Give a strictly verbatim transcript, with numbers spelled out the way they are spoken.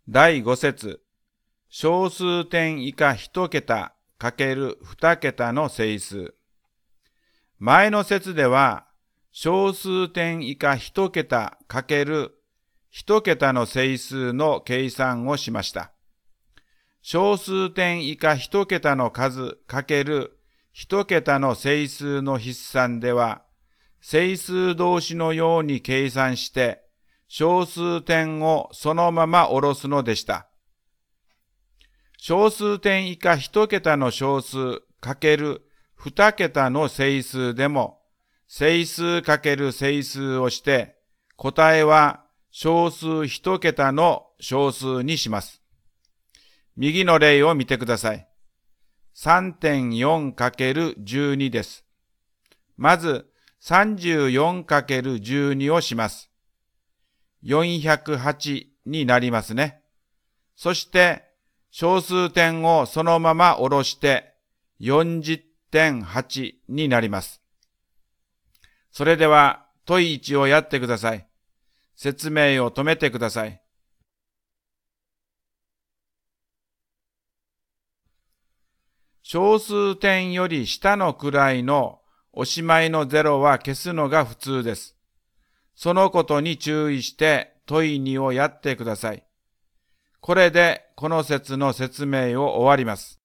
だいご節、小数点以下一桁かける二桁の整数。前の節では、小数点以下一桁かける一桁の整数の計算をしました。小数点以下一桁の数かける一桁の整数の筆算では、整数同士のように計算して、小数点をそのまま下ろすのでした。小数点以下一桁の小数かける二桁の整数でも、整数かける整数をして、答えは小数一桁の小数にします。右の例を見てください。さんてんよんかけるじゅうに です。まず さんじゅうよんかけるじゅうに をします。よんひゃくはちになりますね。そして小数点をそのまま下ろして よんじゅってんはち になります。それでは問いいちをやってください。説明を止めてください。小数点より下の位のおしまいのゼロは消すのが普通です。そのことに注意して問いにをやってください。これでこの節の説明を終わります。